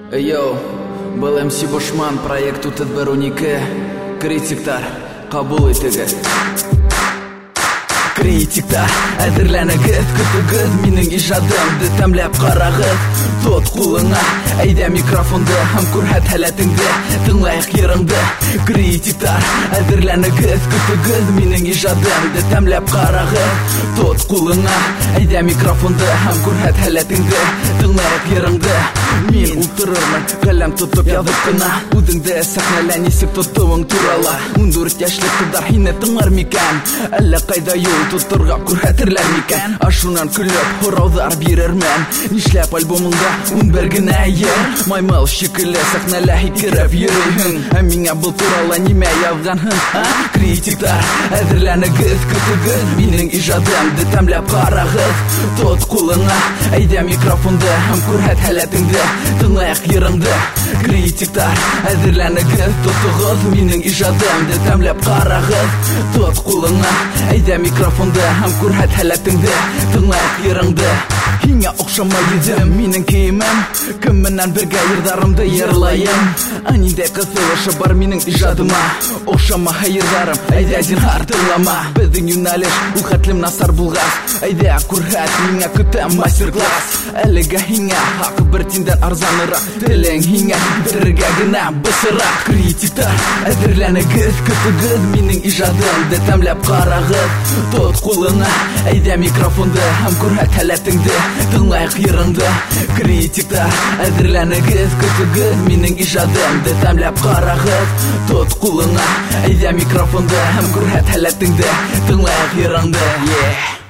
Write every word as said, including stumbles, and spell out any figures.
Йоу, был эм си Бушман, проекту Тедбер унике. Критиктар, кабул итегез. Критиктар, әзерләнегез, көтегез минең ижадымды тәмләп карагыз. Тот кулыңа, әйдә микрофонды һәм күрһәт һәләтеңде, тыңлайык йырыңды. Критиктар, әзерләнегез, көтегез минең ижадымды тәмләп карагыз. Тот кулыңа, әйдә микрофонды һәм күрһәт һәләтеңде, тыңлайык йырыңды. Мин утырырмын, каләм тотып язып кына, үзеңдә сәхнәлә нисек тотуың турала. Ундүрт яшьлек кызлар һине тыңлар микән? Әллә кайда юл тотырга күрһәтерләр микән? Ашуннан көлеп, һораулар бирермен. Нишләп альбомыңда унбер генә йыр? Маймыл шикелле сәхнәлә һикереп йөрөйһең. Ә миңа был турала нимә язганһың? А? Критиктар, әзерләнегез, көтегез минең ижадымды тәмләп карагыз. Тот кулыңа, әйдә микрофонды һәм күрһәт һәләтеңде, тыңлайык йырыңды. Критиктар, әзерләнегез, тотыгыз минең ижадымды тәмләп карагыз. Тот кулыңа, әйдә микрофонды һәм күрһәт һәләтеңде, тыңлайык йырыңды. Һиңа охшамай идем минең киемем, кем менән бергә йырдарымды йырлайым. Ә ниндәй кызыгышы бар минең ижадыма? Охшама йырдарым, әйдә зинһар тыңлама. Безнең юнәлеш ул хәтлем насар булгас, әйдә күрһәт миңа көтәм мастер-класс. Әлегә һиңа хак бер тиндән арзанырак, телең һиңа бетерергә генә бысырак. Критиктар, әзерләнегез, көтегез минең ижадымды тәмләп карагыз. Тот кулыңа, әйдә микрофонды һәм күрһәт һәләтеңде, тыңлайык йырыңды. Критиктар, әзерләнегез, көтегез минең ижадымды тәмләп карагыз. Тот кулыңа, әйдә микрофонды һәм күрһәт һәләтеңде, тыңлайык йырыңды. Yeah.